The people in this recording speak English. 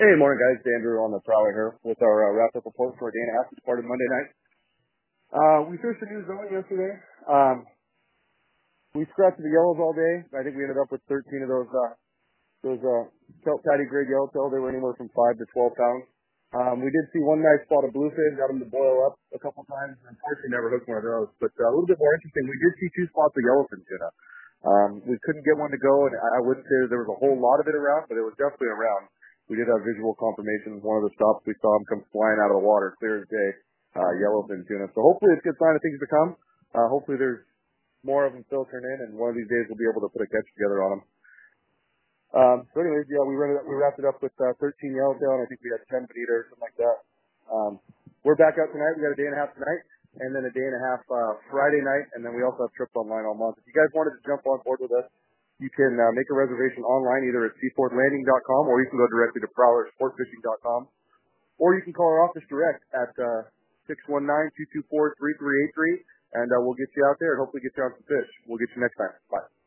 Hey, morning guys. Andrew on the prowler here with our wrap-up report for a day and a half that started Monday night. We fished the new zone yesterday. We scratched the yellows all day. I think we ended up with 13 of those kelp patty grade yellowtail. They were anywhere from 5 to 12 pounds. We did see one nice spot of bluefin, got them to boil up a couple times. Unfortunately, never hooked one of those. But a little bit more interesting, we did see 2 spots of yellowfin tuna. We couldn't get one to go, and I wouldn't say that there was a whole lot of it around, but it was definitely around. We did have visual confirmation. One of the stops we saw him come flying out of the water, clear as day, yellowfin tuna. So hopefully it's a good sign of things to come. Hopefully there's more of them filtering in, and one of these days we'll be able to put a catch together on them. So anyways, yeah, we wrapped it up with 13 yellowtail, and I think we had 10 bonita or something like that. We're back out tonight. We got a day and a half tonight, and then a day and a half Friday night, and then we also have trips online all month. If you guys wanted to jump on board with us, you can make a reservation online either at seafordlanding.com, or you can go directly to prowlersportfishing.com, or you can call our office direct at 619-224-3383, and we'll get you out there and hopefully get you on some fish. We'll get you next time. Bye.